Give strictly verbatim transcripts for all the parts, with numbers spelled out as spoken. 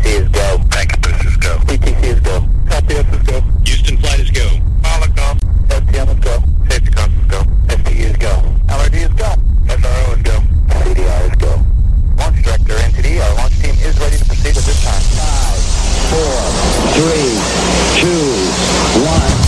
is go. Packet boost is go. C T C is go. Copy, S is go. Houston flight is go. Pilot go. S T M is go. Safety console is go. S T U is go. L R D is go. S R O is go. C D R is go. Launch director, N T D, our launch team is ready to proceed at this time. Five, four, three, two, one.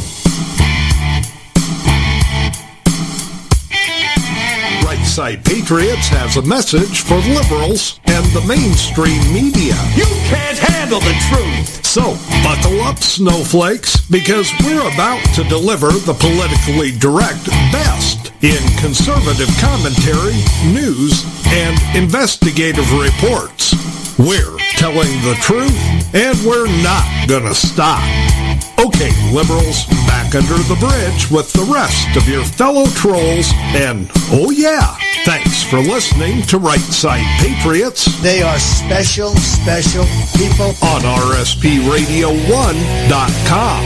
Right Side Patriots has a message for liberals and the mainstream media. You can't handle the truth! So, buckle up, snowflakes, because we're about to deliver the politically direct best in conservative commentary, news, and investigative reports. We're telling the truth, and we're not gonna stop. Okay, liberals, back under the bridge with the rest of your fellow trolls, and oh yeah, thanks for listening to Right Side Patriots. They are special, special people. On R S P radio one dot com.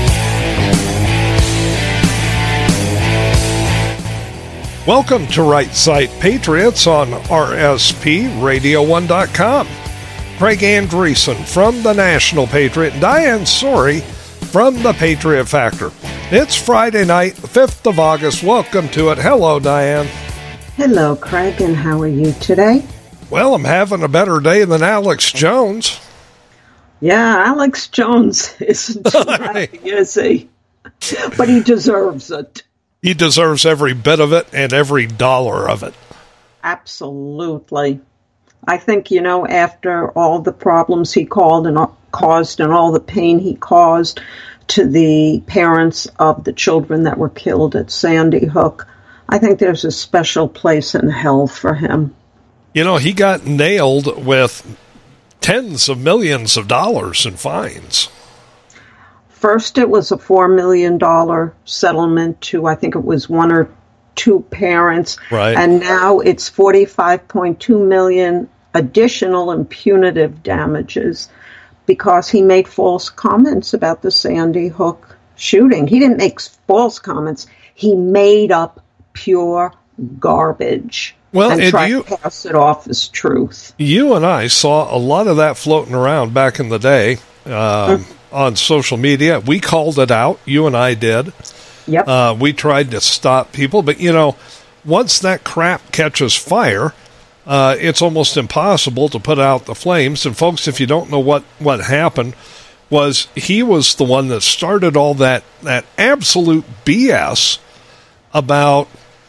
Welcome to Right Side Patriots on R S P radio one dot com. Craig Andreessen from the National Patriot, Diane Sori from the Patriot Factor. It's Friday night, the fifth of August. Welcome to it. Hello, Diane. Hello, Craig, and how are you today? Well, I'm having a better day than Alex Jones. Yeah, Alex Jones isn't happy, is he? But he deserves it. He deserves every bit of it and every dollar of it. Absolutely. I think, you know, after all the problems he called and caused and all the pain he caused to the parents of the children that were killed at Sandy Hook, I think there's a special place in hell for him. You know, he got nailed with tens of millions of dollars in fines. First, it was a four million dollars settlement to, I think it was one or two parents. Right. And now it's forty-five point two million dollars additional and punitive damages because he made false comments about the Sandy Hook shooting. He didn't make false comments. He made up pure garbage. Well, and, and tried you, to pass it off as truth. You and I saw a lot of that floating around back in the day um, mm. on social media. We called it out. You and I did. Yep. Uh, we tried to stop people. But, you know, once that crap catches fire, uh, it's almost impossible to put out the flames. And, folks, if you don't know what, what happened, was he was the one that started all that, that absolute B S about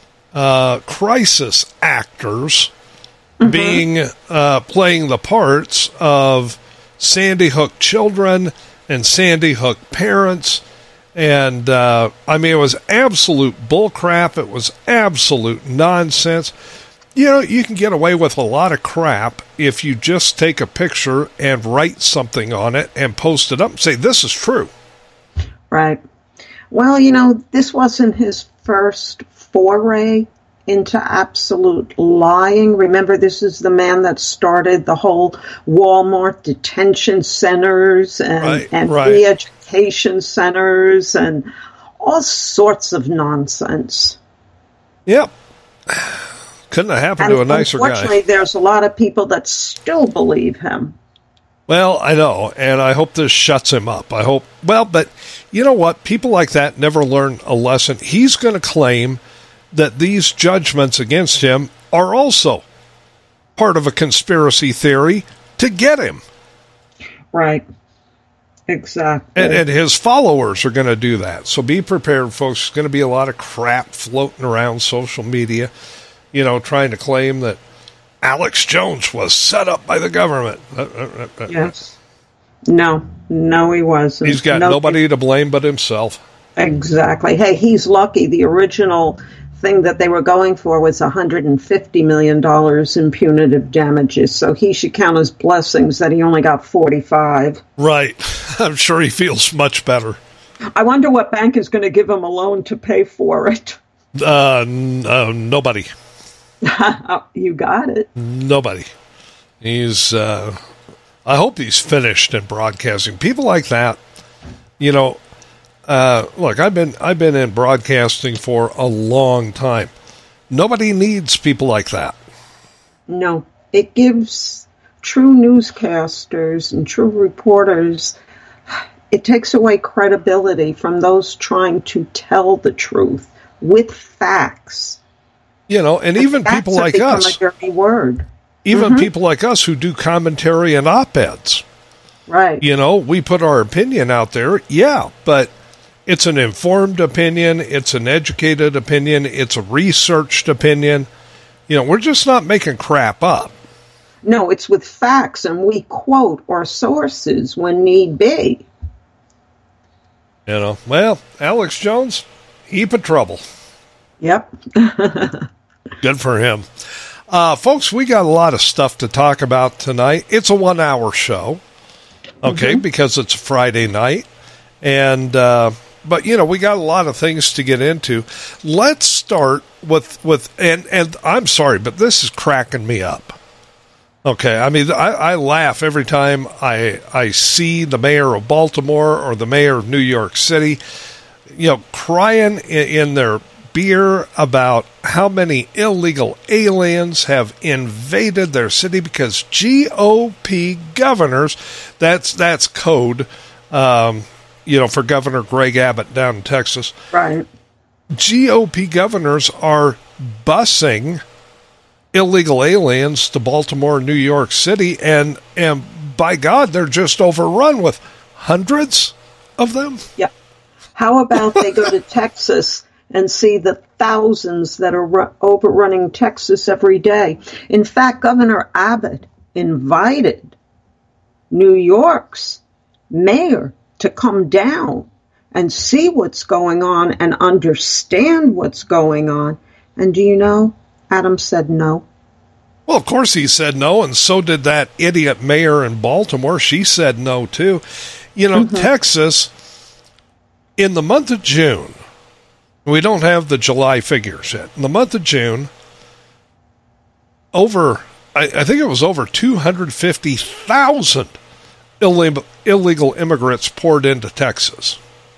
uh, crisis actors mm-hmm. being uh, playing the parts of Sandy Hook children and Sandy Hook parents. And, uh, I mean, it was absolute bullcrap. It was absolute nonsense. You know, you can get away with a lot of crap if you just take a picture and write something on it and post it up and say, this is true. Right. Well, you know, this wasn't his first foray into absolute lying. Remember, this is the man that started the whole Walmart detention centers and, right, and right. free education centers and all sorts of nonsense. Yep. Couldn't have happened and to a nicer guy. Unfortunately, there's a lot of people that still believe him. Well, I know, and I hope this shuts him up. I hope, well, but you know what? People like that never learn a lesson. He's going to claim that these judgments against him are also part of a conspiracy theory to get him. Right. Exactly. And, and his followers are going to do that. So be prepared, folks. There's going to be a lot of crap floating around social media, you know, trying to claim that Alex Jones was set up by the government. Yes. No, no, he wasn't. He's got no, nobody to blame but himself. Exactly. Hey, he's lucky. The original thing that they were going for was one hundred fifty million dollars in punitive damages, so he should count his blessings that he only got forty-five. Right. I'm sure he feels much better. I wonder what bank is going to give him a loan to pay for it. Uh, n- uh nobody. You got it. Nobody. He's, uh, I hope he's finished in broadcasting. People like that, you know, uh, look, I've been, I've been in broadcasting for a long time. Nobody needs people like that. No, it gives true newscasters and true reporters, it takes away credibility from those trying to tell the truth with facts. You know, and even Facts people have like become us, a dirty word. even Mhm. people like us who do commentary and op-eds, Right. you know, we put our opinion out there. Yeah, but it's an informed opinion. It's an educated opinion. It's a researched opinion. You know, we're just not making crap up. No, it's with facts, and we quote our sources when need be. You know, well, Alex Jones, heap of trouble. Yep. Good for him. Uh, folks, we got a lot of stuff to talk about tonight. It's a one-hour show, okay, mm-hmm. because it's a Friday night. And, uh, but, you know, we got a lot of things to get into. Let's start with, with and, and I'm sorry, but this is cracking me up. Okay, I mean, I, I laugh every time I I see the mayor of Baltimore or the mayor of New York City, you know, crying in, in their beer about how many illegal aliens have invaded their city because G O P governors, that's that's code, um, you know, for Governor Greg Abbott down in Texas. Right. G O P governors are busing illegal aliens to Baltimore and New York City, and and by God, they're just overrun with hundreds of them. Yeah. How about they go to Texas and see the thousands that are ru- overrunning Texas every day? In fact, Governor Abbott invited New York's mayor to come down and see what's going on and understand what's going on. And do you know, Adam said no. Well, of course he said no, and so did that idiot mayor in Baltimore. She said no, too. You know, mm-hmm. Texas, in the month of June, we don't have the July figures yet. In the month of June, over, I, I think it was over two hundred fifty thousand illegal, illegal immigrants poured into Texas.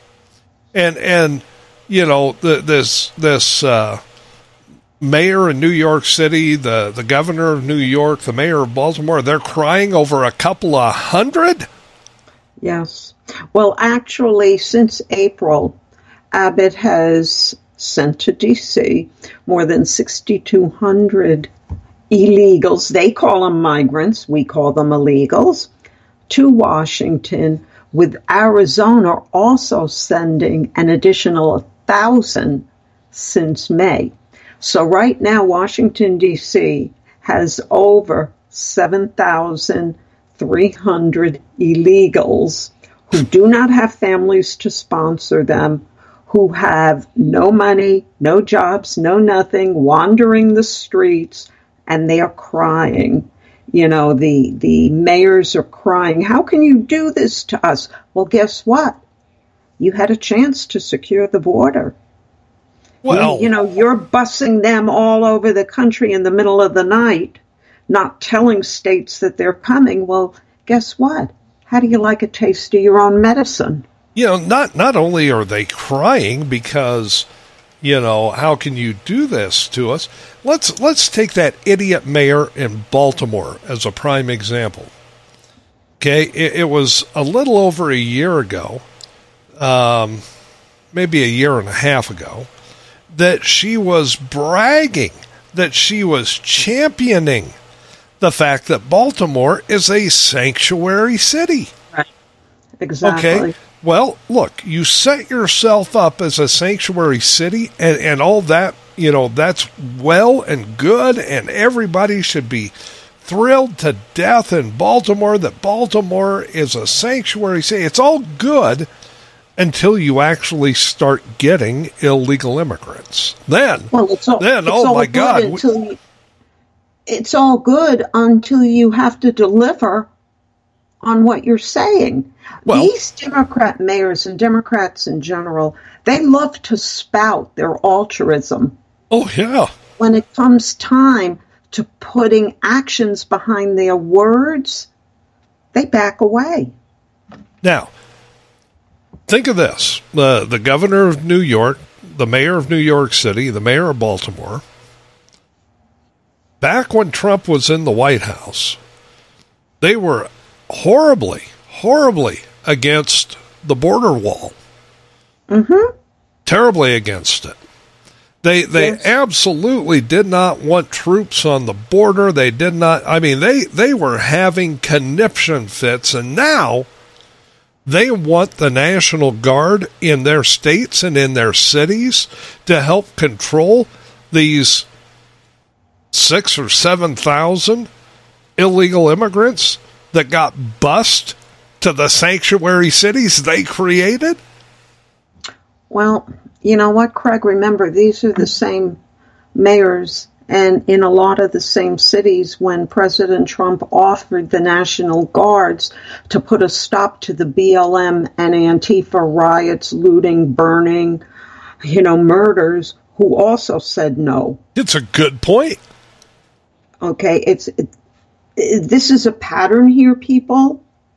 And, and you know, the, this, this, uh, mayor in New York City, the, the governor of New York, the mayor of Baltimore, they're crying over a couple of hundred? Yes. Well, actually, since April, Abbott has sent to D C more than six thousand two hundred illegals. They call them migrants. We call them illegals. To Washington, with Arizona also sending an additional one thousand since May. So right now, Washington, D C has over seven thousand three hundred illegals who do not have families to sponsor them, who have no money, no jobs, no nothing, wandering the streets, and they are crying. You know, the, the mayors are crying, how can you do this to us? Well, guess what? You had a chance to secure the border. Well, you, you know, you're busing them all over the country in the middle of the night, not telling states that they're coming. Well, guess what? How do you like a taste of your own medicine? You know, not not only are they crying because, you know, how can you do this to us? Let's let's take that idiot mayor in Baltimore as a prime example. Okay, it, it was a little over a year ago, um, maybe a year and a half ago, that she was bragging, that she was championing the fact that Baltimore is a sanctuary city. Right. Exactly. Okay. Well, look, you set yourself up as a sanctuary city and, and all that, you know, that's well and good, and everybody should be thrilled to death in Baltimore that Baltimore is a sanctuary city. It's all good until you actually start getting illegal immigrants. Then, well, it's all, then, it's oh all my good God. Until you, it's all good until you have to deliver on what you're saying. Well, these Democrat mayors and Democrats in general, they love to spout their altruism. Oh, yeah. When it comes time to putting actions behind their words, they back away. Now, think of this. The, the governor of New York, the mayor of New York City, the mayor of Baltimore, back when Trump was in the White House, they were horribly, horribly against the border wall. Mm-hmm. Terribly against it. They they Yes. absolutely did not want troops on the border. They did not. I mean, they, they were having conniption fits, and now they want the National Guard in their states and in their cities to help control these six or seven thousand illegal immigrants that got bused to the sanctuary cities they created. Well, you know what, Craig? Remember, these are the same mayors and in a lot of the same cities when President Trump offered the National Guards to put a stop to the B L M and Antifa riots, looting, burning, you know, murders, who also said no. It's a good point. Okay, it's it, it, this is a pattern here, people.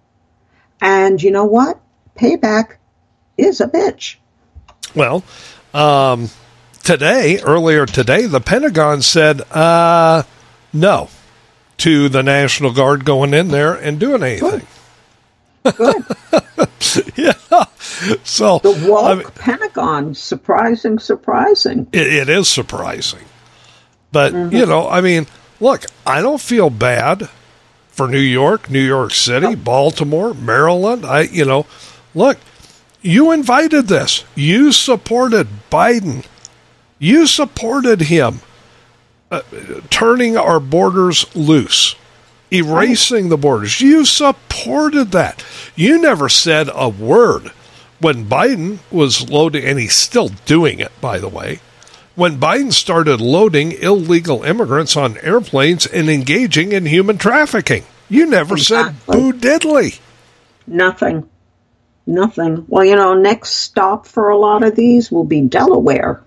And you know what? Payback is a bitch. Well, um, today, earlier today, the Pentagon said uh, no to the National Guard going in there and doing anything. Good. Yeah. So The woke I mean, Pentagon, surprising, surprising. it, it is surprising. But, Mm-hmm. you know, I mean, look, I don't feel bad for New York, New York City, Baltimore, Maryland. I, you know, look, you invited this. You supported Biden. You supported him uh, turning our borders loose, erasing the borders. You supported that. You never said a word when Biden was loading, and he's still doing it, by the way, when Biden started loading illegal immigrants on airplanes and engaging in human trafficking. You never said Exactly. boo diddly. Nothing. Nothing. Well, you know, next stop for a lot of these will be Delaware.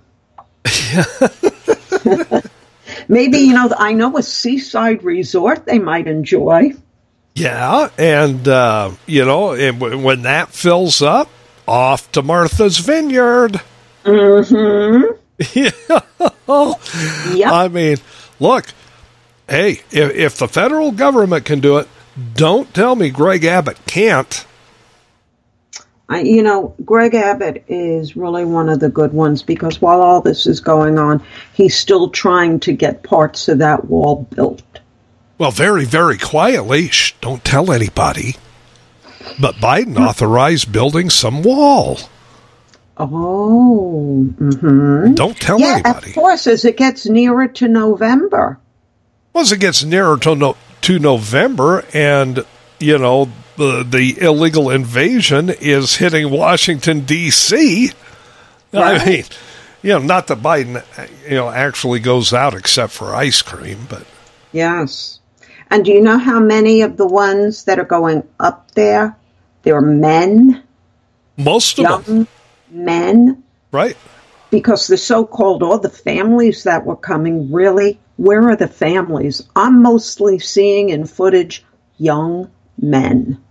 Maybe, you know, I know a seaside resort they might enjoy. Yeah, and, uh, you know, and w- when that fills up, off to Martha's Vineyard. Mm-hmm. Yeah. Yep. I mean, look, hey, if, if the federal government can do it, don't tell me Greg Abbott can't. I, you know, Greg Abbott is really one of the good ones because while all this is going on, he's still trying to get parts of that wall built. Well, very, very quietly, shh, don't tell anybody. But Biden authorized building some wall. Oh, mm-hmm. Don't tell Yeah, anybody. of course, as it gets nearer to November. Once it gets nearer to, no, to November and, you know, the, the illegal invasion is hitting Washington, D C, I Right. mean, you know, not that Biden, you know, actually goes out except for ice cream, but... Yes. And do you know how many of the ones that are going up there, they're men, Most of young them, men? right? Because the so-called, all the families that were coming, really, where are the families? I'm mostly seeing in footage young men.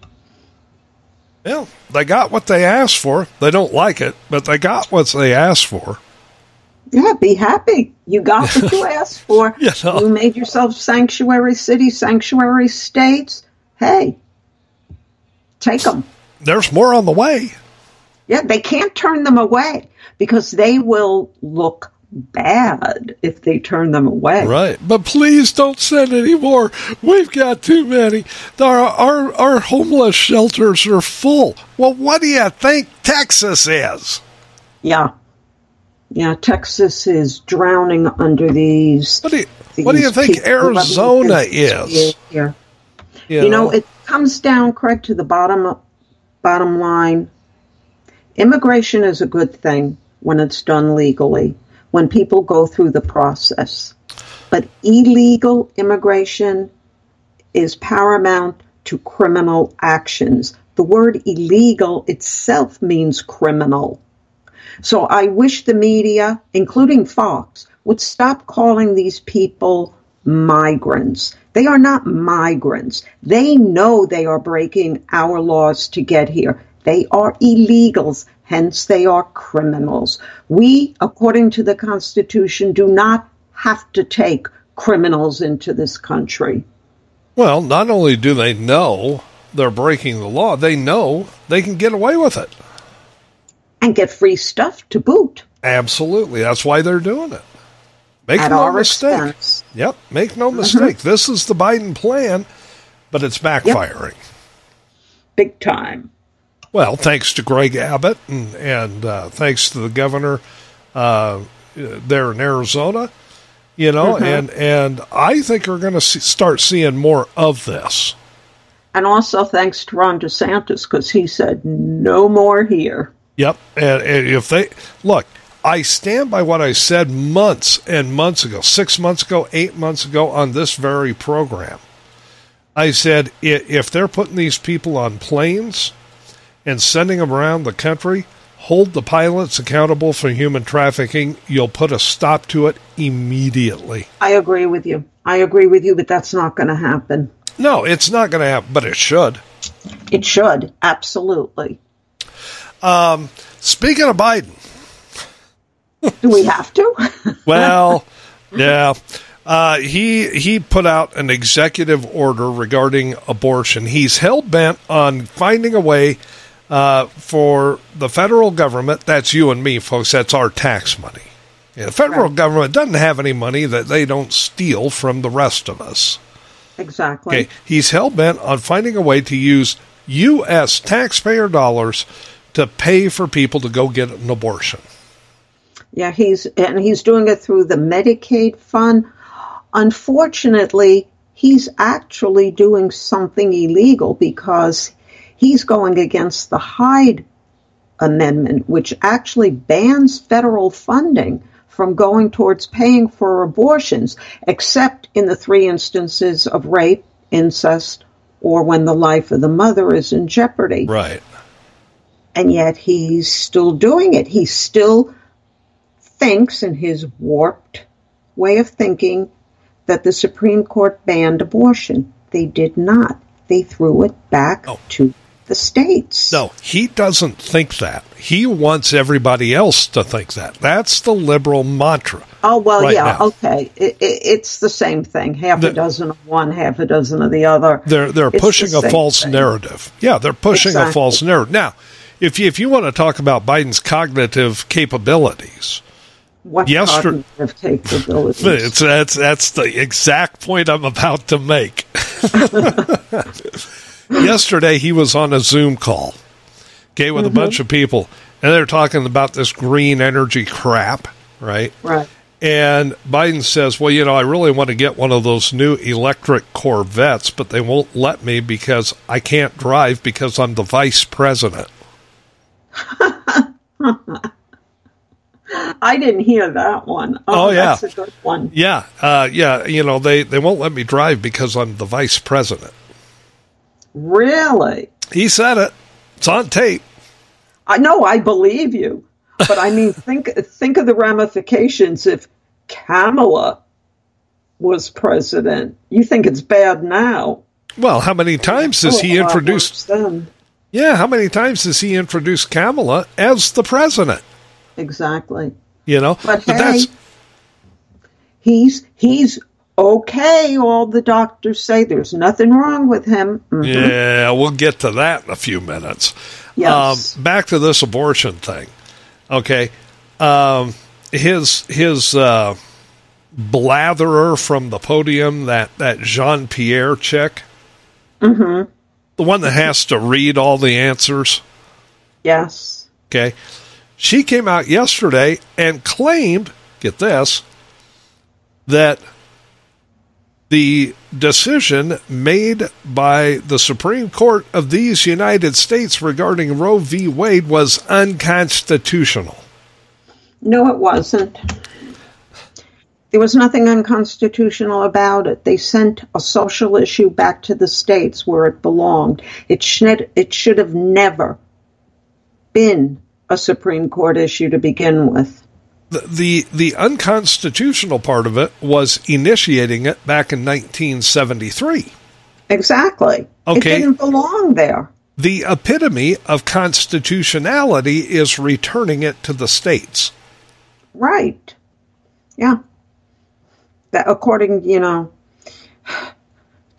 Well, they got what they asked for. They don't like it, but they got what they asked for. Yeah, be happy. You got what you asked for. You know. You made yourself sanctuary cities, sanctuary states. Hey, take them. There's more on the way. Yeah, they can't turn them away because they will look bad if they turn them away. Right. But please don't send any more. We've got too many. Our, our, our homeless shelters are full. Well, what do you think Texas is? Yeah. Yeah, Texas is drowning under these. What do you, what do you these think people Arizona living in- is? Here. You know, it comes down, Craig, to the bottom bottom line. Immigration is a good thing when it's done legally, when people go through the process. But illegal immigration is paramount to criminal actions. The word illegal itself means criminal. So I wish the media, including Fox, would stop calling these people migrants. They are not migrants. They know they are breaking our laws to get here. They are illegals, hence they are criminals. We, according to the Constitution, do not have to take criminals into this country. Well, not only do they know they're breaking the law, they know they can get away with it. And get free stuff to boot. Absolutely. That's why they're doing it. Make At no our mistake. expense. Yep, make no Mm-hmm. mistake. This is the Biden plan, but it's backfiring. Yep. Big time. Well, thanks to Greg Abbott and, and uh, thanks to the governor uh, there in Arizona, you know, Mm-hmm. and, and I think we're going to see, start seeing more of this. And also thanks to Ron DeSantis, because he said no more here. Yep. And, and if they look, I stand by what I said months and months ago, six months ago, eight months ago on this very program. I said, i- if they're putting these people on planes and sending them around the country, hold the pilots accountable for human trafficking. You'll put a stop to it immediately. I agree with you. I agree with you, but that's not going to happen. No, it's not going to happen, but it should. It should. Absolutely. Um, speaking of Biden. Do we have to? Well, yeah. Uh, he he put out an executive order regarding abortion. He's hell-bent on finding a way uh, for the federal government, that's you and me, folks, that's our tax money. Yeah, the federal Right. government doesn't have any money that they don't steal from the rest of us. Exactly. Okay, he's hell-bent on finding a way to use U S taxpayer dollars to pay for people to go get an abortion. Yeah, he's and he's doing it through the Medicaid fund. Unfortunately, he's actually doing something illegal because he's going against the Hyde Amendment, which actually bans federal funding from going towards paying for abortions, except in the three instances of rape, incest, or when the life of the mother is in jeopardy. Right. And yet he's still doing it. He still thinks, in his warped way of thinking, that the Supreme Court banned abortion. They did not. They threw it back Oh. to the states. No, he doesn't think that. He wants everybody else to think that. That's the liberal mantra. Oh, well, right yeah, now. okay. It, it, it's the same thing. Half The- a dozen of one, half a dozen of the other. They're they're It's pushing the a same false thing. narrative. Yeah, they're pushing a Exactly. false narrative. Now, if you, if you want to talk about Biden's cognitive capabilities, What Yester- cognitive capabilities? it's, that's that's the exact point I'm about to make. Yesterday, he was on a Zoom call, okay, with Mm-hmm. a bunch of people, and they're talking about this green energy crap, right? Right. And Biden says, well, you know, I really want to get one of those new electric Corvettes, but they won't let me because I can't drive because I'm the vice president. I didn't hear that one. Oh, yeah. That's a good one. Yeah, uh, yeah, you know, they, they won't let me drive because I'm the vice president. Really? He said it. It's on tape. I know, I believe you. But I mean, think think of the ramifications if Kamala was president. You think it's bad now. Well, how many times has Oh, he a lot introduced... worse then. Yeah, how many times has he introduced Kamala as the president? Exactly. You know? But, But hey, that's... he's he's okay. All the doctors say there's nothing wrong with him. Mhm. Yeah, we'll get to that in a few minutes. Yes. Um, back to this abortion thing. Okay. Um, his his uh, blatherer from the podium, that, that Jean-Pierre chick, Mm-hmm. the one that has to read all the answers, Yes. okay, she came out yesterday and claimed, get this, that the decision made by the Supreme Court of these United States regarding Roe v. Wade was unconstitutional. No, it wasn't. There was nothing unconstitutional about it. They sent a social issue back to the states where it belonged. It should, it should have never been a Supreme Court issue to begin with. The, the the unconstitutional part of it was initiating it back in nineteen seventy-three. Exactly. Okay. It didn't belong there. The epitome of constitutionality is returning it to the states. Right. Yeah. That, according, you know,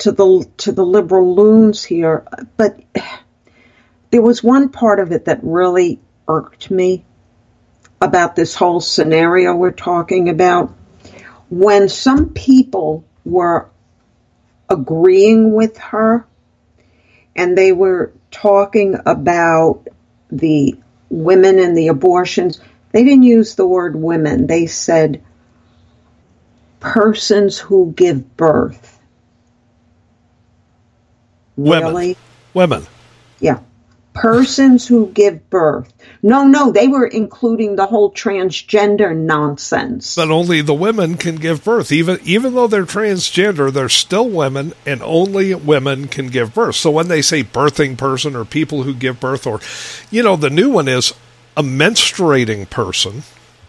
to the to the liberal loons here, but there was one part of it that really irked me about this whole scenario we're talking about. When some people were agreeing with her and they were talking about the women and the abortions, they didn't use the word women. They said persons who give birth. Women. Really? Women. Yeah. Persons who give birth. No, no, they were including the whole transgender nonsense. But only the women can give birth. Even even though they're transgender, they're still women, and only women can give birth. So when they say birthing person or people who give birth, or, you know, the new one is a menstruating person.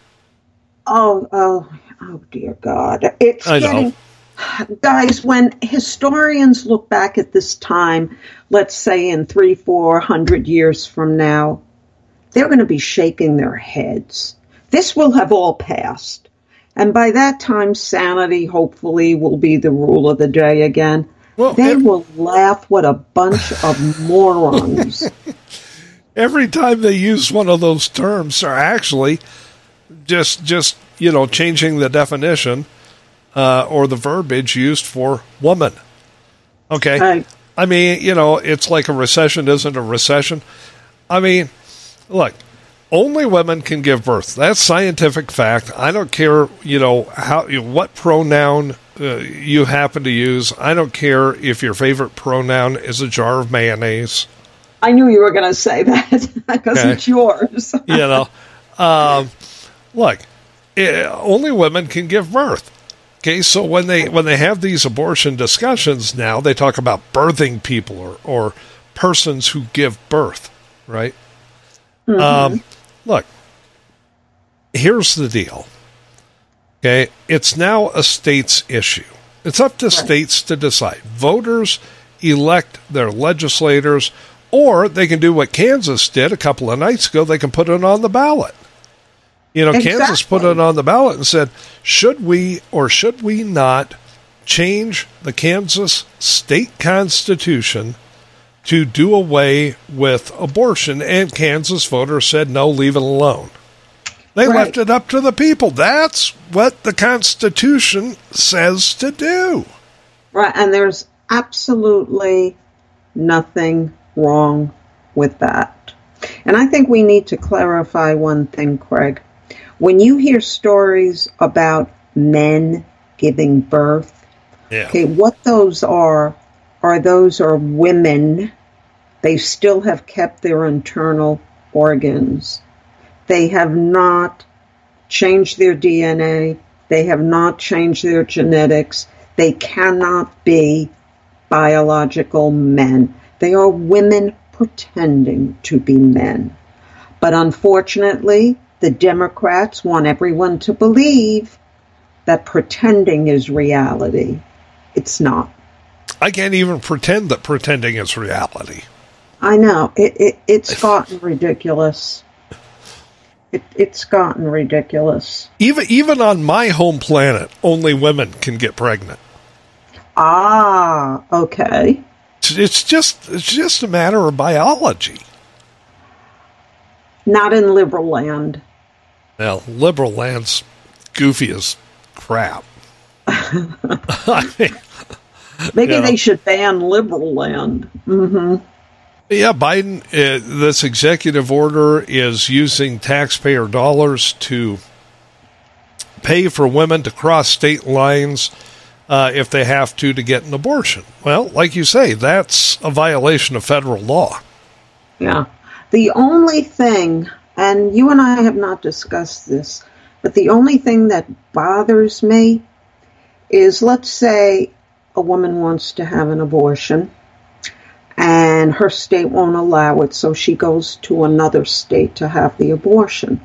Oh, oh, oh, dear God. It's I getting... know. Guys, when historians look back at this time, let's say in three, four hundred years from now, they're going to be shaking their heads. This will have all passed. And by that time, sanity, hopefully, will be the rule of the day again. Well, they every, will laugh. What a bunch of morons. Every time they use one of those terms, they're actually just, just you know, changing the definition. Uh, or the verbiage used for woman. Okay? Right. I mean, you know, it's like a recession isn't a recession. I mean, look, only women can give birth. That's scientific fact. I don't care, you know, how you know, what pronoun uh, you happen to use. I don't care if your favorite pronoun is a jar of mayonnaise. I knew you were going to say that because okay. It's yours. You know, um, look, it, only women can give birth. Okay, so when they when they have these abortion discussions now, they talk about birthing people or, or persons who give birth, right? Mm-hmm. Um, look, here's the deal. Okay, it's now a state's issue. It's up to right. states to decide. Voters elect their legislators, or they can do what Kansas did a couple of nights ago. They can put it on the ballot. You know, exactly. Kansas put it on the ballot and said, should we or should we not change the Kansas state constitution to do away with abortion? And Kansas voters said, no, leave it alone. They right. left it up to the people. That's what the Constitution says to do. Right, and there's absolutely nothing wrong with that. And I think we need to clarify one thing, Craig. When you hear stories about men giving birth, yeah. okay, what those are, are those are women. They still have kept their internal organs. They have not changed their D N A. They have not changed their genetics. They cannot be biological men. They are women pretending to be men. But unfortunately, the Democrats want everyone to believe that pretending is reality. It's not. I can't even pretend that pretending is reality. I know. It, it, it's gotten ridiculous. It, it's gotten ridiculous. Even even on my home planet, only women can get pregnant. Ah, okay. It's just it's just a matter of biology. Not in liberal land. Well, liberal land's goofy as crap. I mean, Maybe you know. they should ban liberal land. Mm-hmm. Yeah, Biden, uh, this executive order is using taxpayer dollars to pay for women to cross state lines uh, if they have to to get an abortion. Well, like you say, that's a violation of federal law. Yeah. The only thing, and you and I have not discussed this, but the only thing that bothers me is, let's say a woman wants to have an abortion and her state won't allow it, so she goes to another state to have the abortion.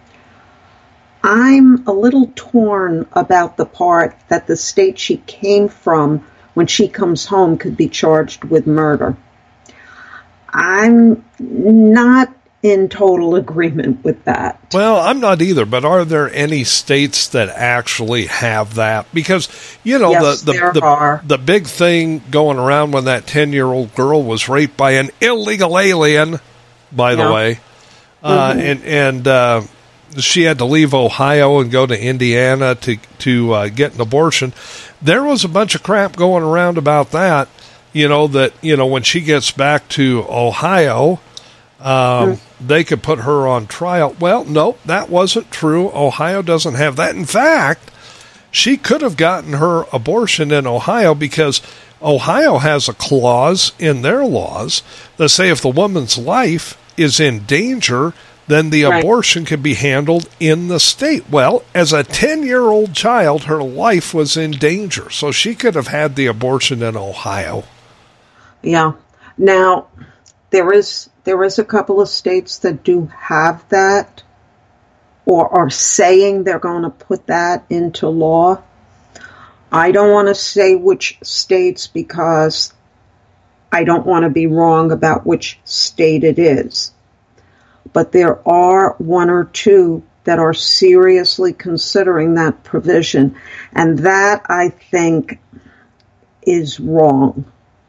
I'm a little torn about the part that the state she came from, when she comes home, could be charged with murder. I'm not in total agreement with that. Well, I'm not either, but are there any states that actually have that? Because, you know, Yes, the, the, there the, are. the big thing going around when that ten-year-old girl was raped by an illegal alien, by the Yeah. way, uh, Mhm. and, and uh, she had to leave Ohio and go to Indiana to, to uh, get an abortion. There was a bunch of crap going around about that, you know, that, you know, when she gets back to Ohio, um, mm. they could put her on trial. Well, no, that wasn't true. Ohio doesn't have that. In fact, she could have gotten her abortion in Ohio because Ohio has a clause in their laws that say if the woman's life is in danger, then the right. abortion can be handled in the state. Well, as a ten-year-old child, her life was in danger, so she could have had the abortion in Ohio. Yeah. Now, there is there is a couple of states that do have that, or are saying they're going to put that into law. I don't want to say which states because I don't want to be wrong about which state it is. But there are one or two that are seriously considering that provision. And that, I think, is wrong.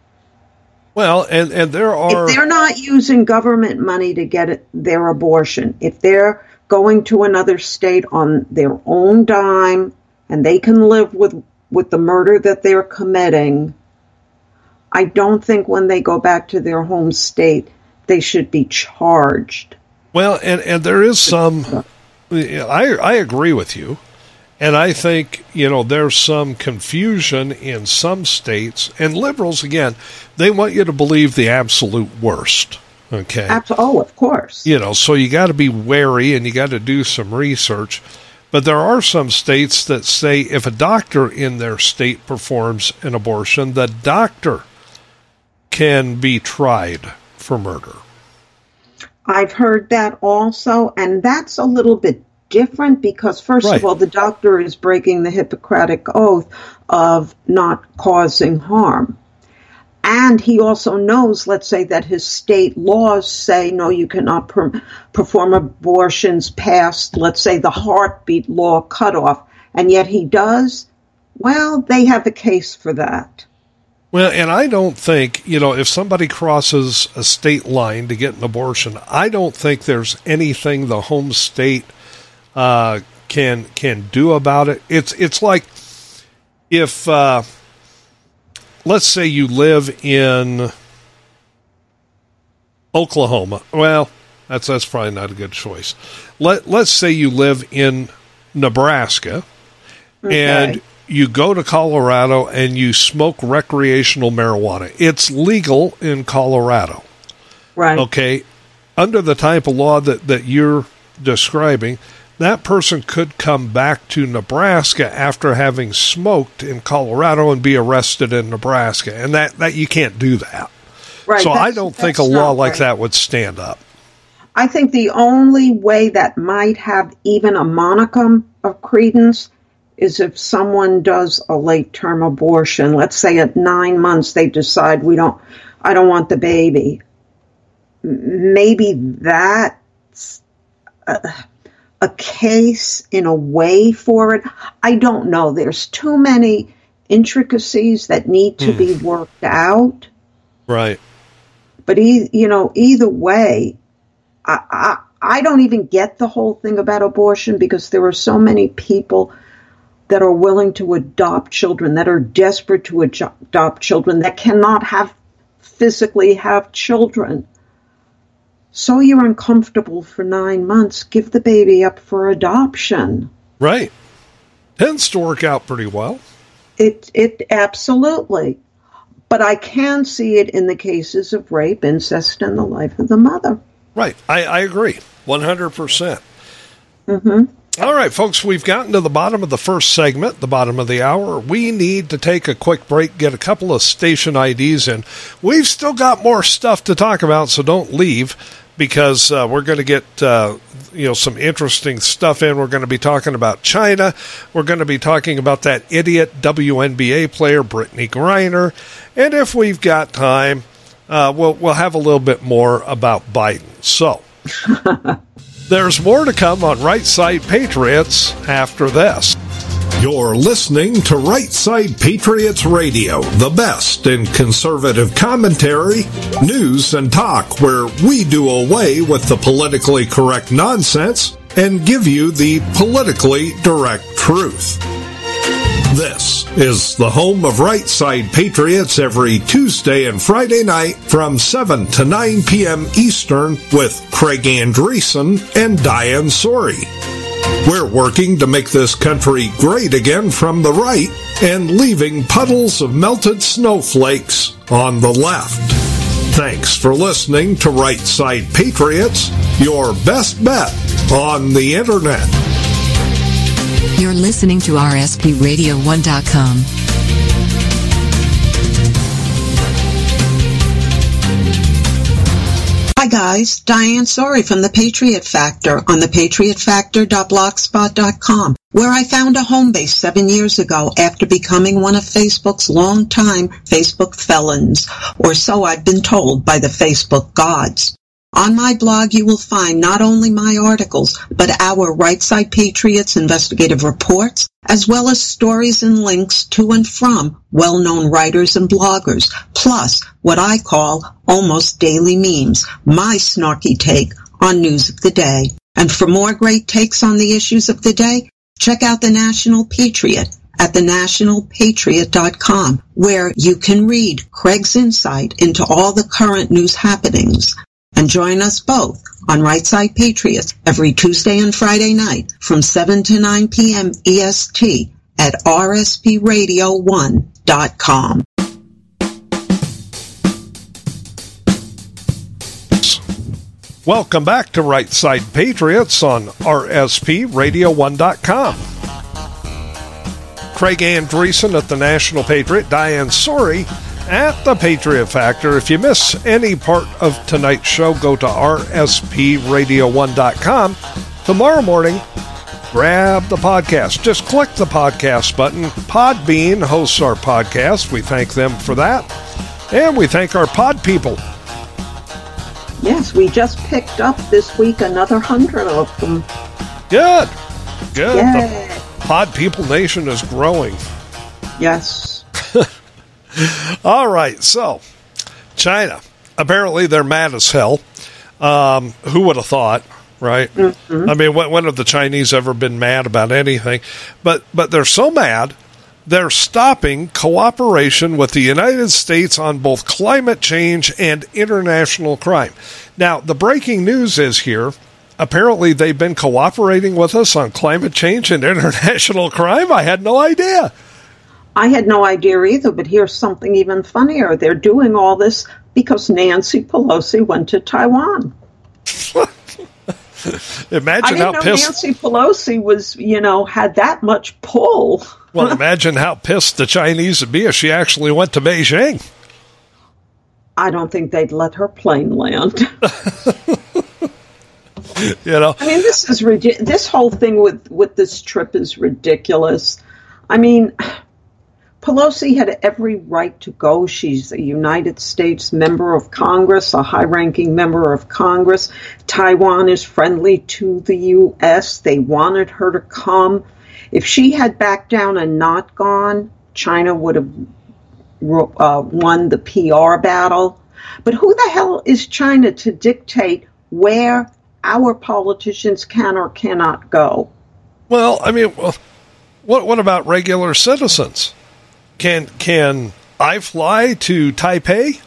Well, and, and there are... If they're not using government money to get it, their abortion, if they're going to another state on their own dime and they can live with, with the murder that they're committing, I don't think when they go back to their home state, they should be charged. Well, and, and there is some... I, I agree with you. And I think, you know, there's some confusion in some states. And liberals, again, they want you to believe the absolute worst. Okay? Abs- oh, of course. You know, so you got to be wary and you got to do some research. But there are some states that say if a doctor in their state performs an abortion, the doctor can be tried for murder. I've heard that also, and that's a little bit different because, first right. of all, the doctor is breaking the Hippocratic Oath of not causing harm. And he also knows, let's say, that his state laws say, no, you cannot per- perform abortions past, let's say, the heartbeat law cutoff. And yet he does. Well, they have a case for that. Well, and I don't think, you know, if somebody crosses a state line to get an abortion, I don't think there's anything the home state uh, can can do about it. It's it's like if, uh, let's say you live in Oklahoma. Well, that's that's probably not a good choice. Let let's say you live in Nebraska, Okay. and you go to Colorado and you smoke recreational marijuana. It's legal in Colorado. Right. Okay. Under the type of law that, that you're describing, that person could come back to Nebraska after having smoked in Colorado and be arrested in Nebraska. And that, that you can't do that. Right. So I That's- don't think a that's law not like right. that would stand up. I think the only way that might have even a monicum of credence is if someone does a late-term abortion. Let's say at nine months they decide we don't, I don't want the baby. Maybe that's a, a case in a way for it. I don't know. There's too many intricacies that need to mm. be worked out. Right. But e- you know, either way, I, I I don't even get the whole thing about abortion because there are so many people that are willing to adopt children, that are desperate to ad- adopt children, that cannot have physically have children. So you're uncomfortable for nine months, give the baby up for adoption. Right. Tends to work out pretty well. It it absolutely. But I can see it in the cases of rape, incest, and the life of the mother. Right. I, I agree. one hundred percent. Mm-hmm. All right, folks, we've gotten to the bottom of the first segment, the bottom of the hour. We need to take a quick break, get a couple of station I Ds in. We've still got more stuff to talk about, so don't leave, because uh, we're going to get uh, you know some interesting stuff in. We're going to be talking about China. We're going to be talking about that idiot W N B A player, Brittany Griner. And if we've got time, uh, we'll, we'll have a little bit more about Biden. So There's more to come on Right Side Patriots after this. You're listening to Right Side Patriots Radio, the best in conservative commentary, news, and talk, where we do away with the politically correct nonsense and give you the politically direct truth. This is the home of Right Side Patriots every Tuesday and Friday night from seven to nine p.m. Eastern with Craig Andreessen and Diane Sori. We're working to make this country great again from the right and leaving puddles of melted snowflakes on the left. Thanks for listening to Right Side Patriots, your best bet on the Internet. You're listening to R S P radio one dot com. Hi guys, Diane Sori from The Patriot Factor on the patriot factor dot blogspot dot com, where I found a home base seven years ago after becoming one of Facebook's longtime Facebook felons, or so I've been told by the Facebook gods. On my blog, you will find not only my articles, but our Right Side Patriots investigative reports, as well as stories and links to and from well-known writers and bloggers, plus what I call almost daily memes, my snarky take on news of the day. And for more great takes on the issues of the day, check out the National Patriot at the national patriot dot com, where you can read Craig's insight into all the current news happenings. And join us both on Right Side Patriots every Tuesday and Friday night from seven to nine p.m. E S T at R S P radio one dot com. Welcome back to Right Side Patriots on R S P radio one dot com. Craig Andreessen at the National Patriot, Diane Sori at the Patriot Factor. If you miss any part of tonight's show, go to R S P radio one dot com. Tomorrow morning, grab the podcast. Just click the podcast button. Podbean hosts our podcast. We thank them for that. And we thank our pod people. Yes, we just picked up this week another hundred of them. Good. Good. Yay. The Pod People Nation is growing. Yes. All right, so China. Apparently they're mad as hell. Um, who would have thought, right? Mm-hmm. I mean, when, when have the Chinese ever been mad about anything? But but they're so mad, they're stopping cooperation with the United States on both climate change and international crime. Now, the breaking news is here. Apparently they've been cooperating with us on climate change and international crime. I had no idea. I had no idea either, but here's something even funnier. They're doing all this because Nancy Pelosi went to Taiwan. Imagine I didn't how know pissed Nancy Pelosi was, you know, had that much pull. Well, imagine how pissed the Chinese would be if she actually went to Beijing. I don't think they'd let her plane land. You know, I mean, this is ridiculous. This whole thing with, with this trip is ridiculous. I mean, Pelosi had every right to go. She's a United States member of Congress, a high-ranking member of Congress. Taiwan is friendly to the U S. They wanted her to come. If she had backed down and not gone, China would have uh, won the P R battle. But who the hell is China to dictate where our politicians can or cannot go? Well, I mean, well, what what about regular citizens? Can can I fly to Taipei?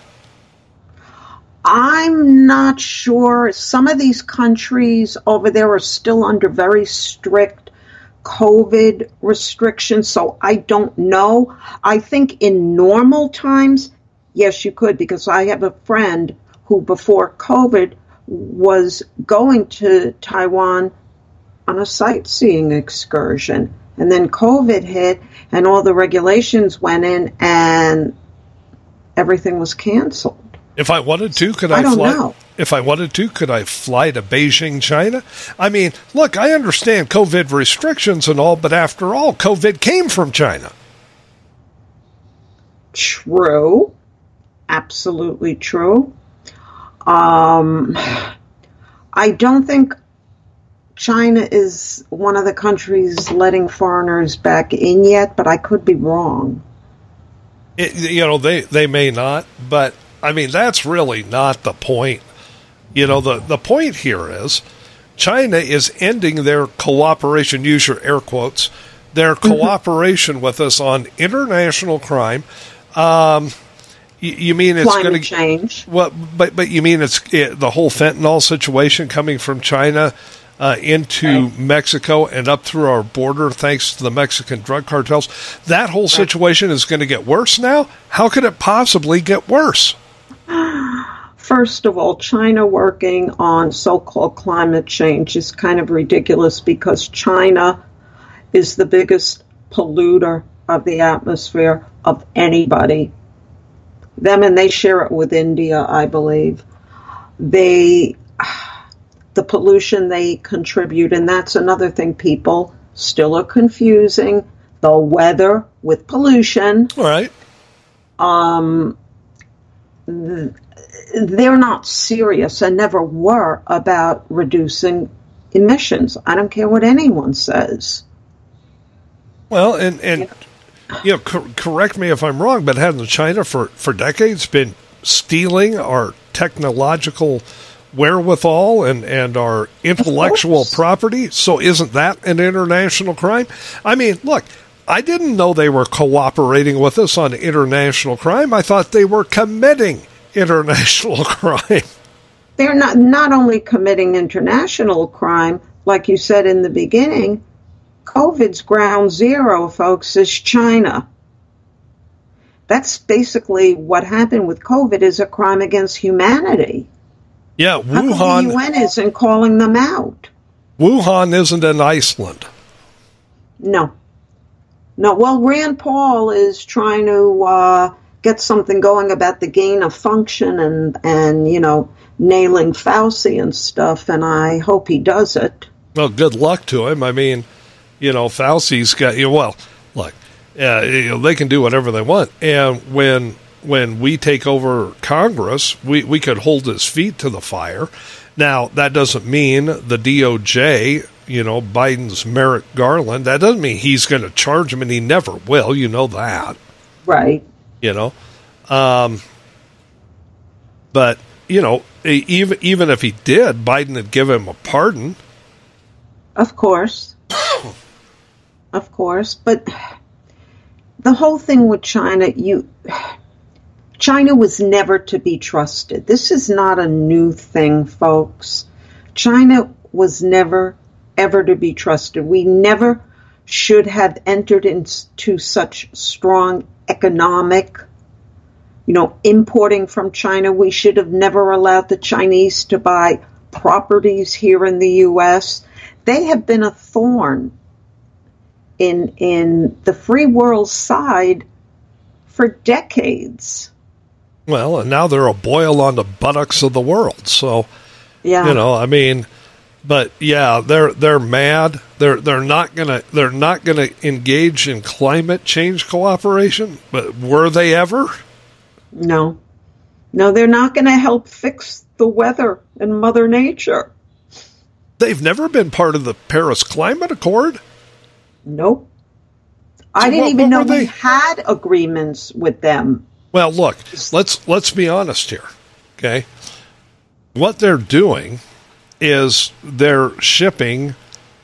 I'm not sure. Some of these countries over there are still under very strict COVID restrictions, so I don't know. I think in normal times, yes, you could, because I have a friend who before COVID was going to Taiwan on a sightseeing excursion. And then COVID hit and all the regulations went in and everything was canceled. If I wanted to, could I, I don't fly? know. If I wanted to, could I fly to Beijing, China? I mean, look, I understand COVID restrictions and all, but after all, COVID came from China. True. Absolutely true. Um, I don't think China is one of the countries letting foreigners back in yet, but I could be wrong. It, you know, they, they may not, but, I mean, that's really not the point. You know, the, the point here is China is ending their cooperation, use your air quotes, their mm-hmm. cooperation with us on international crime. Um, you, you mean it's going to change? Well, but but you mean it's it, the whole fentanyl situation coming from China uh, into right. Mexico and up through our border, thanks to the Mexican drug cartels? That whole situation right. is going to get worse now. How could it possibly get worse? First of all, China working on so-called climate change is kind of ridiculous because China is the biggest polluter of the atmosphere of anybody. Them, and they share it with India, I believe. They, the pollution they contribute, and that's another thing people still are confusing, the weather with pollution. All right. Um, they're not serious and never were about reducing emissions. I don't care what anyone says. Well, and, and you know, co- correct me if I'm wrong, but hasn't China for, for decades been stealing our technological wherewithal and, and our intellectual property? So isn't that an international crime? I mean, look, I didn't know they were cooperating with us on international crime. I thought they were committing international crime. They're not, not only committing international crime, like you said in the beginning, COVID's ground zero, folks, is China. That's basically what happened with COVID is a crime against humanity. Yeah, Wuhan. How come the U N isn't calling them out? Wuhan isn't in Iceland. No. No, well, Rand Paul is trying to uh, get something going about the gain of function and, and, you know, nailing Fauci and stuff, and I hope he does it. Well, good luck to him. I mean, you know, Fauci's got, you know, well, look, uh, you know, they can do whatever they want. And when when we take over Congress, we, we could hold his feet to the fire. Now, that doesn't mean the D O J, you know, Biden's Merrick Garland, that doesn't mean he's going to charge him, and he never will. You know that. Right. You know. Um, but, you know, even, even if he did, Biden would give him a pardon. Of course. Of course, but the whole thing with China, you, China was never to be trusted. This is not a new thing, folks. China was never, ever to be trusted. We never should have entered into such strong economic, you know, importing from China. We should have never allowed the Chinese to buy properties here in the U S. They have been a thorn in in the free world side for decades. Well, and now they're a boil on the buttocks of the world. So, yeah, you know, I mean, but yeah, they're they're mad. They're they're not gonna they're not gonna engage in climate change cooperation. But were they ever? No, no, they're not going to help fix the weather and Mother Nature. They've never been part of the Paris Climate Accord. Nope. So I didn't what, even what know we they? had agreements with them. Well, look, let's let's be honest here, okay? What they're doing is they're shipping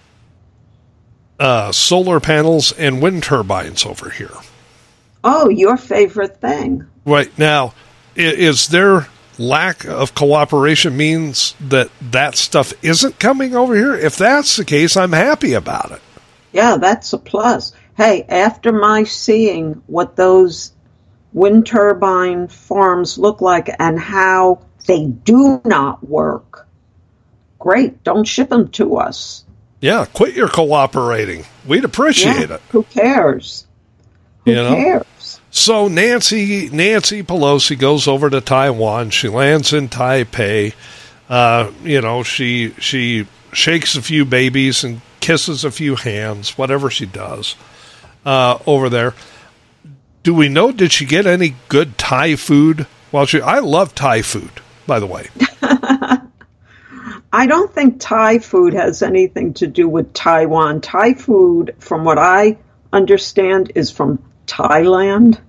uh, solar panels and wind turbines over here. Oh, your favorite thing. Right. Now, is there lack of cooperation means that that stuff isn't coming over here? If that's the case, I'm happy about it. Yeah, that's a plus. Hey, after my seeing what those wind turbine farms look like and how they do not work, great, don't ship them to us. Yeah, quit your cooperating. We'd appreciate yeah, it. Who cares? Who you know? cares? So Nancy Nancy Pelosi goes over to Taiwan. She lands in Taipei. Uh, you know, she she shakes a few babies and kisses a few hands, whatever she does uh, over there. Do we know, did she get any good Thai food? Well, she, I love Thai food, by the way. I don't think Thai food has anything to do with Taiwan. Thai food, from what I understand, is from Thailand.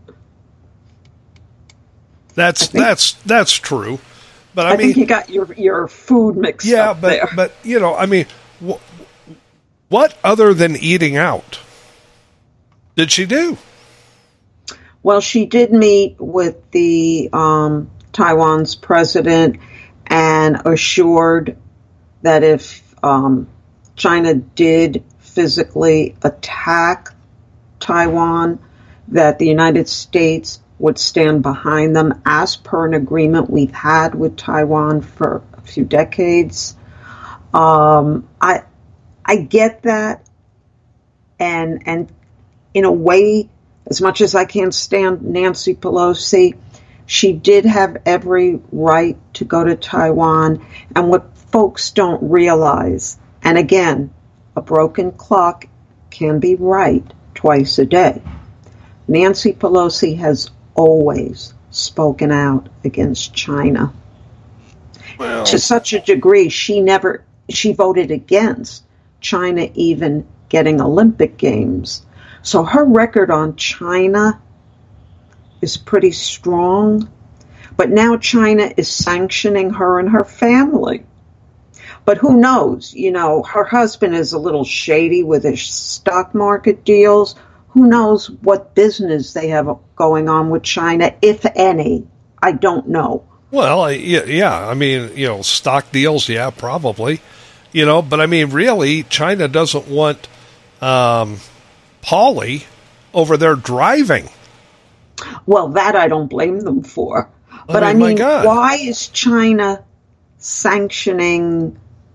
That's think, that's that's true, but I, I mean, think you got your your food mixed yeah, up but there. but you know, I mean, wh- what other than eating out did she do? Well, she did meet with the um, Taiwan's president and assured that if um, China did physically attack Taiwan, that the United States would stand behind them, as per an agreement we've had with Taiwan for a few decades. Um, I I get that, and and in a way, as much as I can't stand Nancy Pelosi, she did have every right to go to Taiwan. And what folks don't realize, and again, a broken clock can be right twice a day. Nancy Pelosi has always spoken out against China. Well, to such a degree, she never, she voted against China even getting Olympic Games. So her record on China is pretty strong. But now China is sanctioning her and her family. But who knows? You know, her husband is a little shady with his stock market deals. Who knows what business they have going on with China, if any? I don't know. Well, yeah, yeah. I mean, you know, stock deals, yeah, probably. You know, but I mean, really, China doesn't want um, Pauly over there driving. Well, that I don't blame them for. But I I mean, mean, my God. why is China sanctioning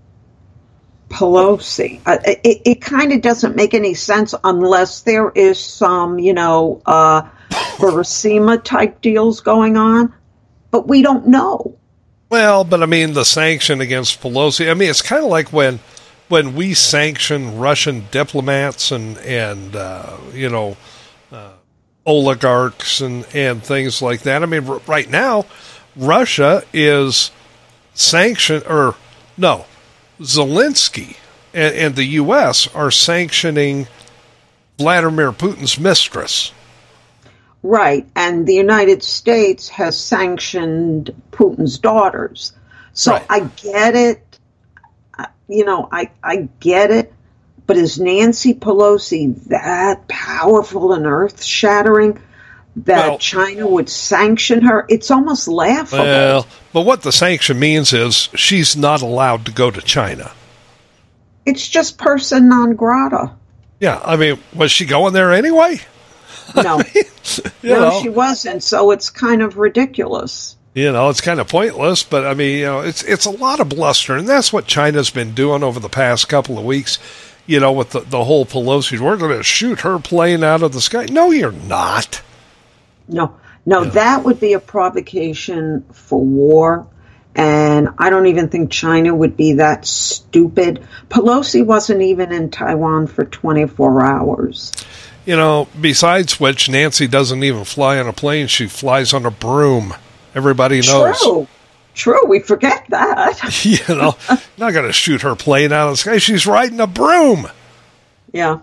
Pelosi? Uh, it it kind of doesn't make any sense unless there is some, you know, uh, Burisma type deals going on. But we don't know. Well, but I mean, the sanction against Pelosi, I mean, it's kind of like when when we sanction Russian diplomats and, and uh, you know, uh, oligarchs and, and things like that. I mean, r- right now, Russia is sanctioned, or no, Zelensky and, and the U S are sanctioning Vladimir Putin's mistress. Right, and the United States has sanctioned Putin's daughters. So Right. I get it. You know, I, I get it. But is Nancy Pelosi that powerful and earth-shattering that Well- China would sanction her? It's almost laughable. Well, but what the sanction means is she's not allowed to go to China. It's just person non grata. Yeah, I mean, was she going there anyway? No, You no, know. she wasn't. So it's kind of ridiculous. You know, it's kind of pointless, but I mean, you know, it's it's a lot of bluster, and that's what China's been doing over the past couple of weeks. You know, with the, the whole Pelosi, we're going to shoot her plane out of the sky. No, you're not. No, no, Yeah. that would be a provocation for war. And I don't even think China would be that stupid. Pelosi wasn't even in Taiwan for twenty-four hours. You know, besides which, Nancy doesn't even fly on a plane. She flies on a broom. Everybody knows. True. True. We forget that. You know, not going to shoot her plane out of the sky. She's riding a broom. Yeah.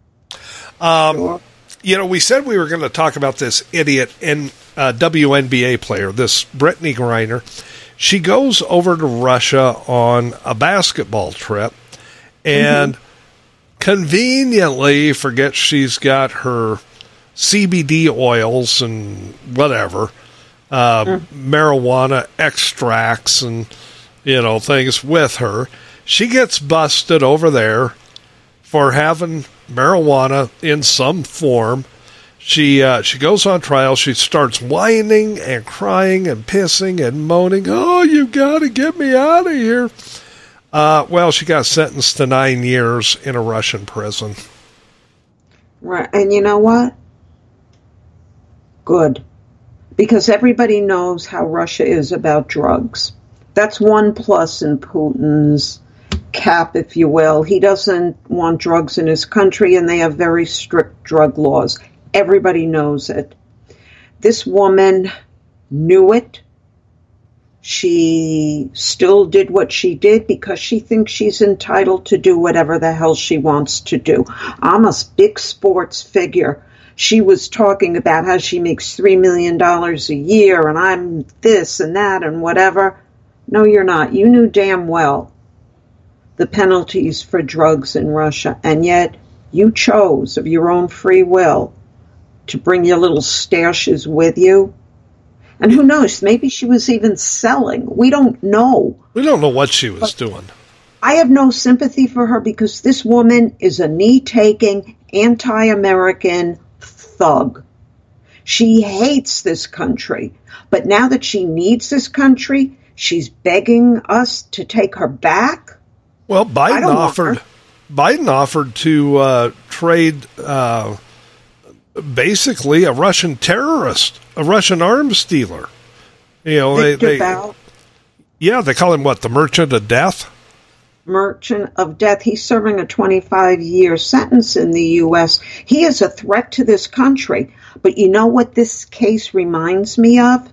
Um, Sure. You know, we said we were going to talk about this idiot N, uh, W N B A player, this Brittany Griner. She goes over to Russia on a basketball trip and mm-hmm. conveniently forgets she's got her C B D oils and whatever, uh, mm. marijuana extracts and, you know, things with her. She gets busted over there for having marijuana in some form. She uh, she goes on trial. She starts whining and crying and pissing and moaning. Oh, you got to get me out of here. Uh, well, she got sentenced to nine years in a Russian prison. Right. And you know what? Good. Because everybody knows how Russia is about drugs. That's one plus in Putin's cap, if you will. He doesn't want drugs in his country, and they have very strict drug laws. Everybody knows it. This woman knew it, She still did what she did because she thinks she's entitled to do whatever the hell she wants to do. I'm a big sports figure. She was talking about how she makes three million dollars a year and I'm this and that and whatever. No, you're not. You knew damn well the penalties for drugs in Russia, and yet you chose of your own free will to bring your little stashes with you. And who knows, maybe she was even selling. We don't know. We don't know what she was But doing. I have no sympathy for her because this woman is a knee-taking, anti-American thug. She hates this country. But now that she needs this country, she's begging us to take her back? Well, I Biden don't want offered her. Biden offered to uh, trade uh, basically a Russian terrorist, a Russian arms dealer. You know, they, Victor they Bout, yeah, they call him what, the Merchant of Death? Merchant of Death. He's serving a twenty-five year sentence in the U S. He is a threat to this country. But you know what this case reminds me of?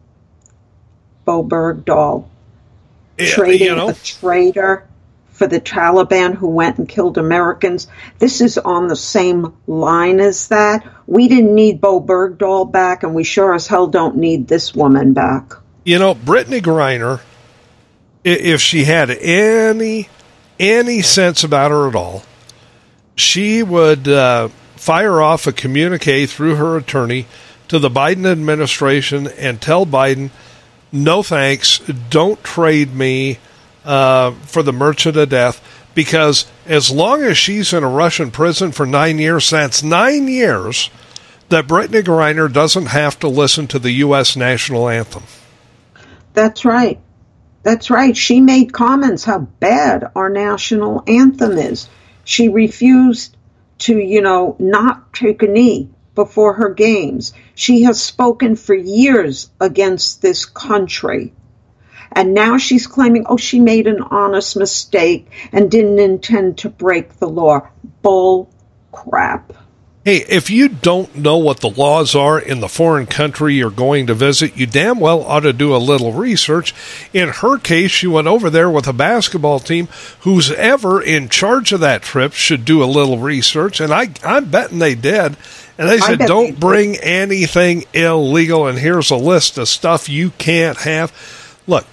Bo Bergdahl. Yeah, Trading you know. a traitor for the Taliban who went and killed Americans. This is on the same line as that. We didn't need Bo Bergdahl back, and we sure as hell don't need this woman back. You know, Brittany Griner, i- if she had any any sense about her at all, she would uh, fire off a communique through her attorney to the Biden administration and tell Biden, no thanks, don't trade me uh, for the Merchant of Death, because as long as she's in a Russian prison for nine years, that's nine years that Brittany Griner doesn't have to listen to the U S national anthem. That's right. That's right. She made comments how bad our national anthem is. She refused to, you know, not take a knee before her games. She has spoken for years against this country. And now she's claiming, oh, she made an honest mistake and didn't intend to break the law. Bull crap. Hey, if you don't know what the laws are in the foreign country you're going to visit, you damn well ought to do a little research. In her case, she went over there with a basketball team. Who's ever in charge of that trip should do a little research, and I, I'm betting they did. And they said, don't bring anything illegal, and here's a list of stuff you can't have. Look,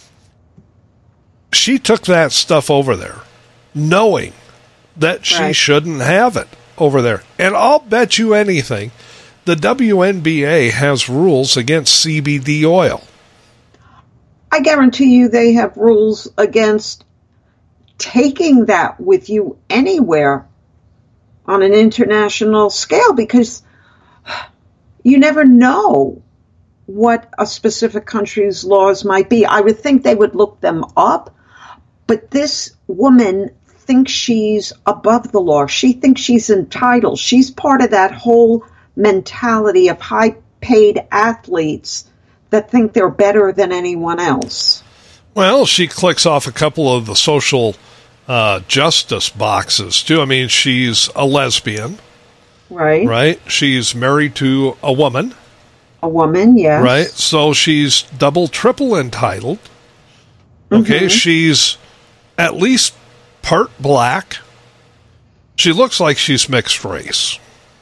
she took that stuff over there knowing that she Right. shouldn't have it over there. And I'll bet you anything, the W N B A has rules against C B D oil. I guarantee you they have rules against taking that with you anywhere on an international scale, because you never know what a specific country's laws might be. I would think they would look them up, but this woman thinks she's above the law. She thinks she's entitled. She's part of that whole mentality of high-paid athletes that think they're better than anyone else. Well, she clicks off a couple of the social uh, justice boxes, too. I mean, she's a lesbian. Right. Right? She's married to a woman. A woman, yes. Right? So she's double, triple entitled. Okay? Mm-hmm. She's at least part black. She looks like she's mixed race.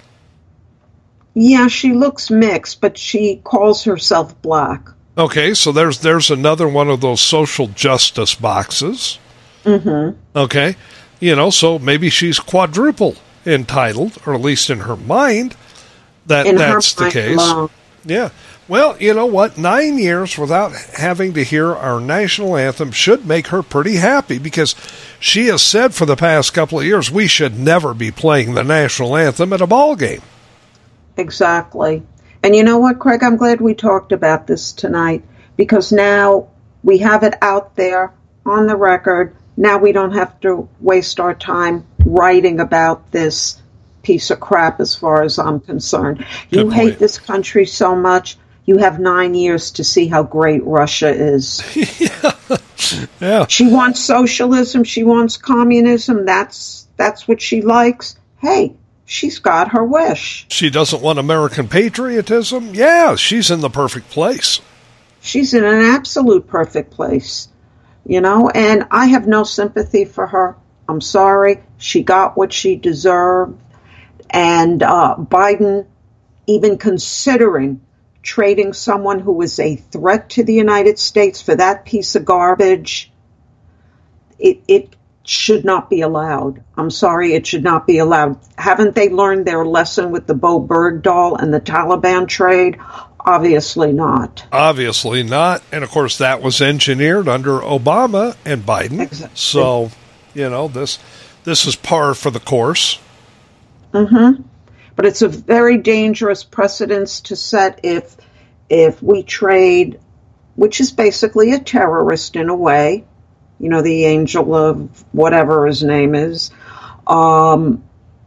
Yeah, she looks mixed, but she calls herself black. Okay, so there's there's another one of those social justice boxes. Mm-hmm. Okay, you know, so maybe she's quadruple entitled, or at least in her mind, that In that's her the mind case. alone. Yeah. Well, you know what? Nine years without having to hear our national anthem should make her pretty happy, because she has said for the past couple of years we should never be playing the national anthem at a ball game. Exactly. And you know what, Craig? I'm glad we talked about this tonight, because now we have it out there on the record. Now we don't have to waste our time writing about this piece of crap as far as I'm concerned. You Good hate point. this country so much, you have nine years to see how great Russia is. Yeah. She wants socialism. She wants communism. That's that's what she likes. Hey, she's got her wish. She doesn't want American patriotism? Yeah, she's in the perfect place. She's in an absolute perfect place, you know, and I have no sympathy for her. I'm sorry. She got what she deserved. And uh, Biden, even considering trading someone who was a threat to the United States for that piece of garbage, it, it should not be allowed. I'm sorry, it should not be allowed. Haven't they learned their lesson with the Bo Bergdahl and the Taliban trade? Obviously not. Obviously not. And, of course, that was engineered under Obama and Biden. Exactly. So, you know, this this is par for the course. Mm-hmm. But it's a very dangerous precedence to set if if we trade, which is basically a terrorist in a way, you know, the angel of whatever his name is, um,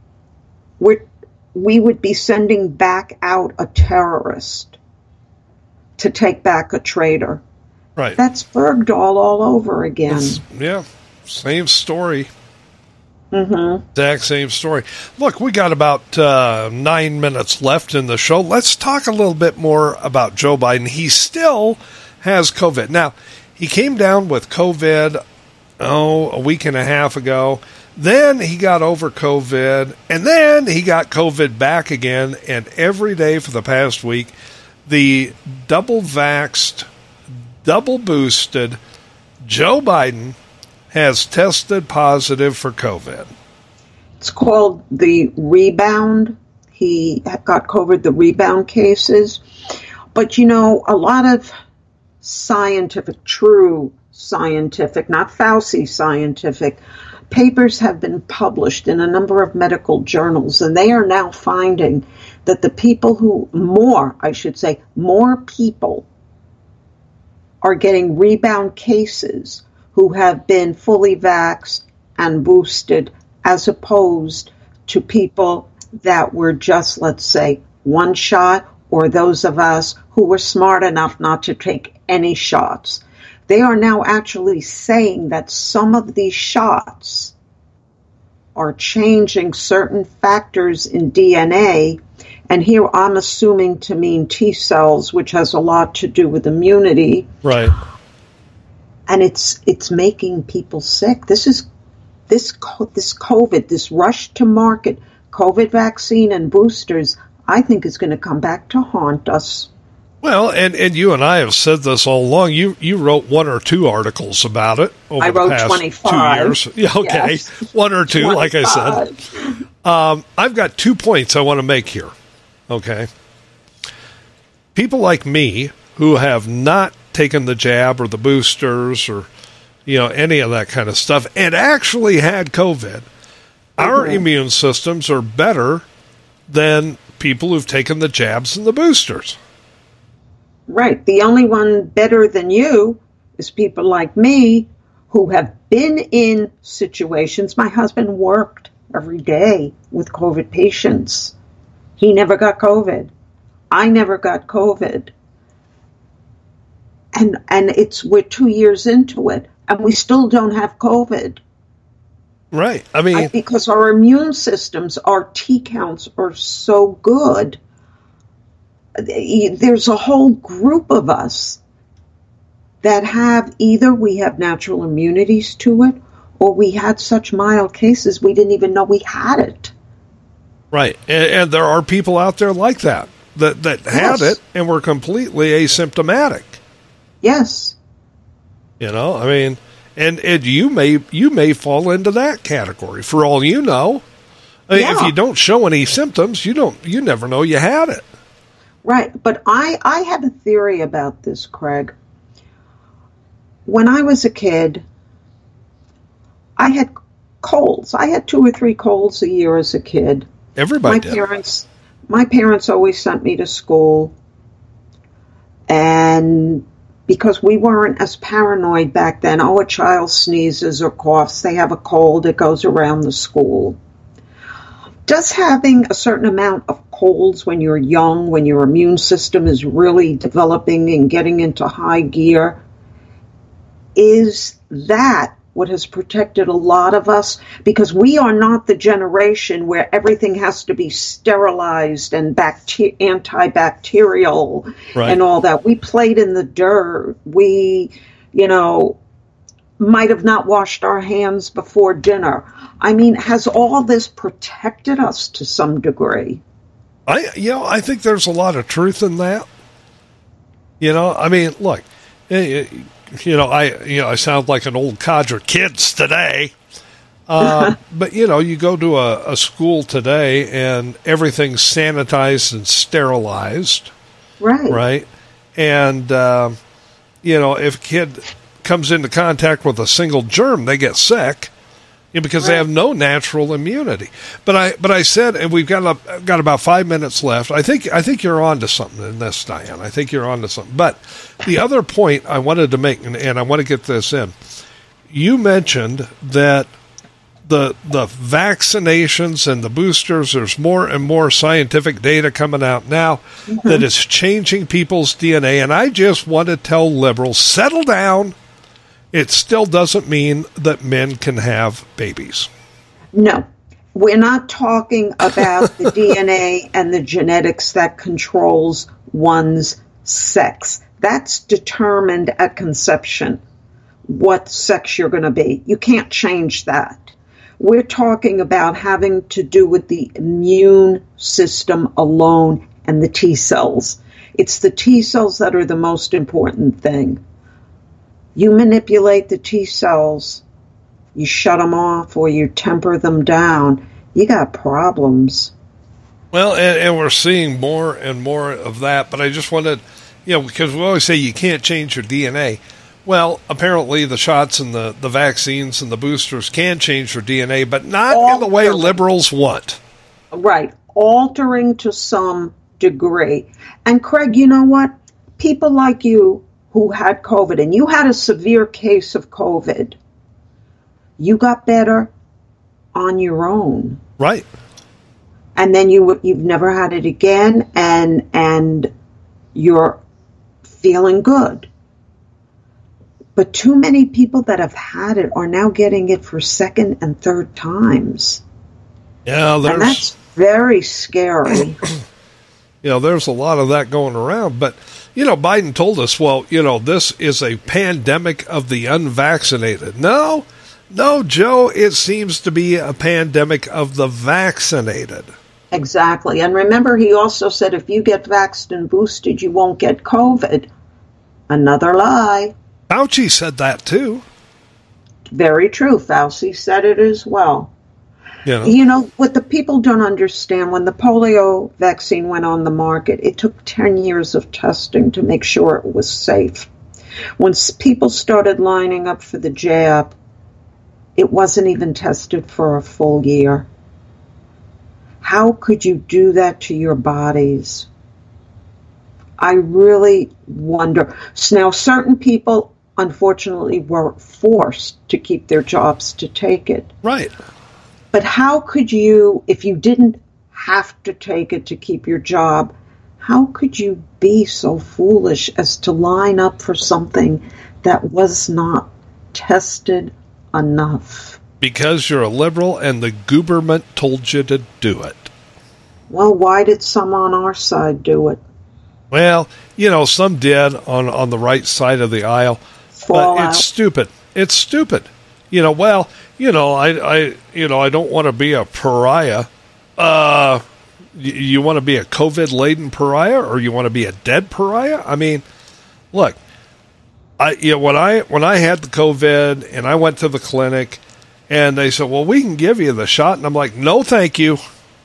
we we would be sending back out a terrorist to take back a traitor. Right. That's Bergdahl all over again. It's, yeah, same story. Mm-hmm. Exact same story. Look, we got about uh, nine minutes left in the show. Let's talk a little bit more about Joe Biden. He still has COVID. Now, he came down with COVID, oh, a week and a half ago. Then he got over COVID, and then he got COVID back again. And every day for the past week, the double-vaxxed, double-boosted Joe Biden has tested positive for COVID. It's called the rebound. He got COVID, the rebound cases. But, you know, a lot of scientific, true scientific, not Fauci scientific, papers have been published in a number of medical journals, and they are now finding that the people who, more, I should say, more people are getting rebound cases who have been fully vaxxed and boosted, as opposed to people that were just, let's say, one shot, or those of us who were smart enough not to take any shots. They are now actually saying that some of these shots are changing certain factors in D N A, and here I'm assuming to mean T cells, which has a lot to do with immunity. Right. And it's it's making people sick. This is this this COVID, this rush to market COVID vaccine and boosters, I think is going to come back to haunt us. Well, and, and you and I have said this all along. You you wrote one or two articles about it over I wrote the past twenty-five. two years. Yeah, okay, yes. One or two, twenty-five. like I said. Um, I've got two points I want to make here. Okay, people like me who have not taken the jab or the boosters or, you know, any of that kind of stuff, and actually had COVID, our Mm-hmm. immune systems are better than people who've taken the jabs and the boosters. Right. The only one better than you is people like me who have been in situations. My husband worked every day with COVID patients. He never got COVID. I never got COVID. And and it's we're two years into it, and we still don't have COVID. Right. I mean, I, because our immune systems, our T counts are so good. There's a whole group of us that have either we have natural immunities to it, or we had such mild cases we didn't even know we had it. right. And, and there are people out there like that, that, that had Yes. it and were completely asymptomatic. Yes. You know, I mean, and, and you may you may fall into that category for all you know. I mean, Yeah. if you don't show any symptoms, you don't you never know you had it. Right. But I, I have a theory about this, Craig. When I was a kid, I had colds. I had two or three colds a year as a kid. Everybody my did. parents my parents always sent me to school, and because we weren't as paranoid back then, oh, a child sneezes or coughs, they have a cold, it goes around the school. Does having a certain amount of colds when you're young, when your immune system is really developing and getting into high gear, is that what has protected a lot of us, because we are not the generation where everything has to be sterilized and bacter- antibacterial right. and all that. We played in the dirt. We, you know, might have not washed our hands before dinner. I mean, has all this protected us to some degree? I, you know, I think there's a lot of truth in that. You know, I mean, look, you know, I, you know, I sound like an old codger. Kids today, uh, but you know, you go to a, a school today and everything's sanitized and sterilized, right? Right, and uh, you know, if a kid comes into contact with a single germ, they get sick. You know, because right. they have no natural immunity. But I, but I said, and we've got a, got about five minutes left. I think, I think you're on to something in this, Diane. I think you're on to something. But the other point I wanted to make, and, and I want to get this in, you mentioned that the the vaccinations and the boosters, there's more and more scientific data coming out now mm-hmm. that is changing people's D N A. And I just want to tell liberals, settle down. It still doesn't mean that men can have babies. No, we're not talking about the D N A and the genetics that controls one's sex. That's determined at conception, what sex you're going to be. You can't change that. We're talking about having to do with the immune system alone and the T cells. It's the T cells that are the most important thing. You manipulate the T cells, you shut them off or you temper them down, you got problems. Well, and, and we're seeing more and more of that, but I just wanted, you know, because we always say you can't change your D N A. Well, apparently the shots and the, the vaccines and the boosters can change your D N A, but not Altering. in the way liberals want. Right. Altering to some degree. And Craig, you know what? People like you who had COVID, and you had a severe case of COVID, you got better on your own. Right. And then you, you've never had it again, and and you're feeling good. But too many people that have had it are now getting it for second and third times. Yeah, there's, and that's very scary. You know, there's a lot of that going around, but you know, Biden told us, well, you know, this is a pandemic of the unvaccinated. No, no, Joe, it seems to be a pandemic of the vaccinated. Exactly. And remember, he also said if you get vaxxed and boosted, you won't get COVID. Another lie. Fauci said that, too. Very true. Fauci said it as well. You know. You know, what the people don't understand, when the polio vaccine went on the market, it took ten years of testing to make sure it was safe. When people started lining up for the jab, it wasn't even tested for a full year. How could you do that to your bodies? I really wonder. Now, certain people, unfortunately, were forced to keep their jobs to take it. Right. But how could you, if you didn't have to take it to keep your job, how could you be so foolish as to line up for something that was not tested enough? Because you're a liberal and the government told you to do it. Well, why did some on our side do it? Well, you know, some did on, on the right side of the aisle. Fall but out. It's stupid. It's stupid. You know, well, you know, I, I, you know, I don't want to be a pariah. Uh, you, you want to be a COVID-laden pariah, or you want to be a dead pariah? I mean, look, I, you know, when I when I had the COVID and I went to the clinic, and they said, "Well, we can give you the shot," and I'm like, "No, thank you."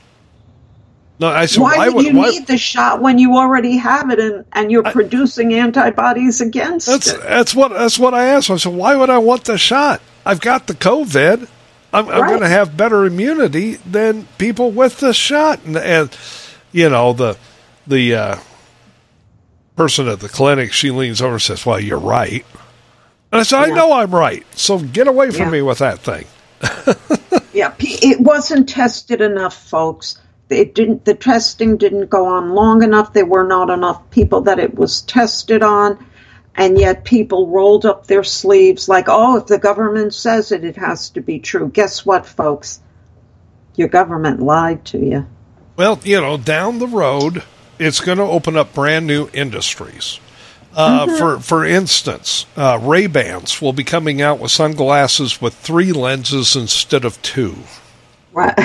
No, I said, why, why would would you why, need the shot when you already have it and, and you're I, producing antibodies against that's, it? That's what that's what I asked. I said, why would I want the shot? I've got the COVID. I'm, right. I'm going to have better immunity than people with the shot. And, and you know, the the uh, person at the clinic, she leans over and says, "Well, you're right." And I said, yeah. "I know I'm right. So get away from yeah. me with that thing." Yeah, it wasn't tested enough, folks. It didn't. The testing didn't go on long enough. There were not enough people that it was tested on. And yet people rolled up their sleeves like, oh, if the government says it, it has to be true. Guess what, folks? Your government lied to you. Well, you know, down the road, it's going to open up brand new industries. Uh, mm-hmm. For for instance, uh, Ray-Bans will be coming out with sunglasses with three lenses instead of two. Right.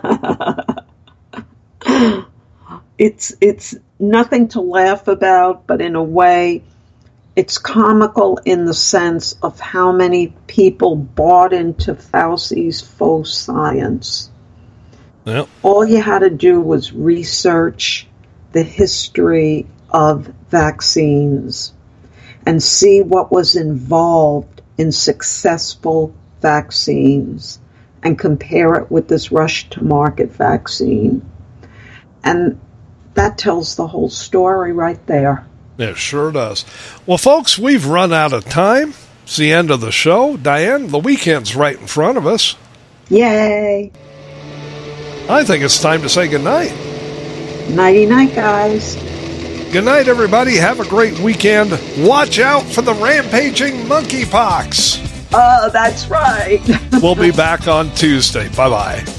it's it's nothing to laugh about, but in a way, it's comical in the sense of how many people bought into Fauci's faux science. Yep. All you had to do was research the history of vaccines and see what was involved in successful vaccines and compare it with this rush to market vaccine. And that tells the whole story right there. It sure does. Well, folks, we've run out of time. It's the end of the show. Diane, the weekend's right in front of us. Yay. I think it's time to say goodnight. Nighty-night, guys. Good night, everybody. Have a great weekend. Watch out for the rampaging monkeypox. Oh, that's right. We'll be back on Tuesday. Bye-bye.